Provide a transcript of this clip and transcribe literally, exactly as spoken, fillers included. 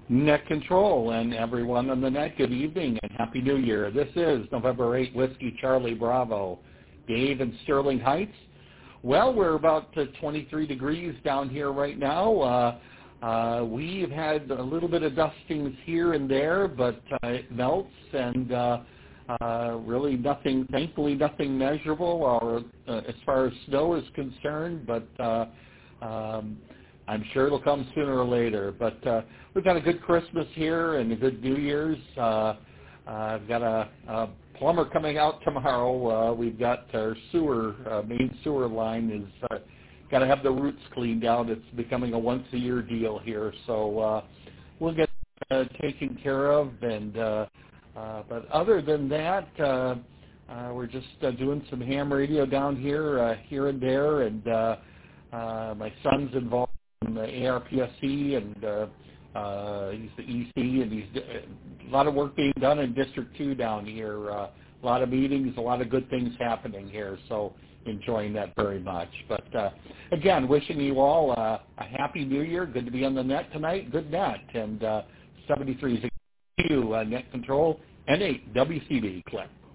Net Control and everyone on the net, good evening and Happy New Year. This is November eighth, Whiskey Charlie Bravo. Dave in Sterling Heights. Well, we're about to twenty-three degrees down here right now. Uh, uh, we've had a little bit of dustings here and there, but uh, it melts and uh, uh, really nothing, thankfully nothing measurable or uh, as far as snow is concerned, but uh, um, I'm sure it'll come sooner or later. But uh, we've got a good Christmas here and a good New Year's. Uh, uh, I've got a, a plumber coming out tomorrow. Uh, we've got our sewer, uh, main sewer line is uh, got to have the roots cleaned out. It's becoming a once-a-year deal here. So uh, we'll get uh, taken care of. And uh, uh, but other than that, uh, uh, we're just uh, doing some ham radio down here, uh, here and there. And uh, uh, my son's involved in the A R P S C, and uh, uh, he's the E C, and he's uh, a lot of work being done in District two down here. Uh, a lot of meetings, a lot of good things happening here, so enjoying that very much. But uh, again, wishing you all uh, a Happy New Year. Good to be on the net tonight. Good net. And uh, seventy-three is a Q, uh, Net Control, and eight W C B Click.